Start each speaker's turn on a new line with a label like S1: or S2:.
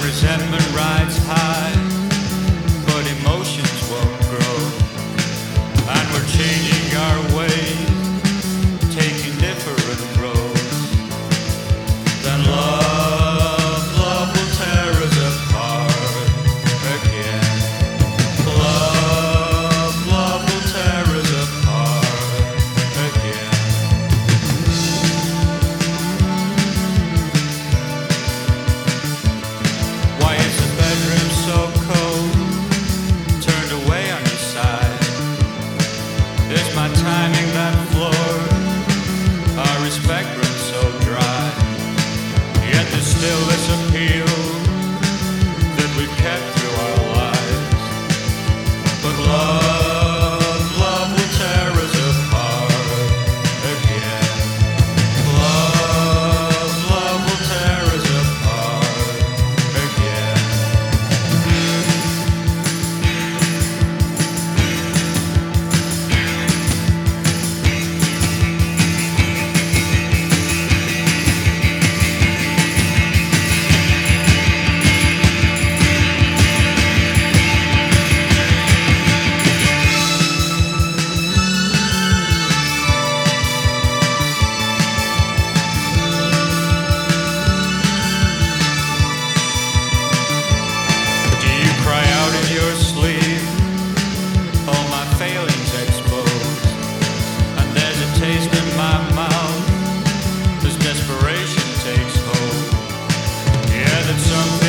S1: resentment rides high, but emotions won't grow. And we're changing our ways, taking different roads. Then love will tear us apart again. Love will tear us apart again. Why is the bedroom so cold, turned away on your side? Is my timing that floored, our respect runs so dry? Yet there's still this appeal that we've kept through our lives. But love will tear us apart again. Love will tear us apart again. Do you cry out in your sleep, all my failings exposed? And there's a taste in my mouth as desperation takes hold. Yeah, that some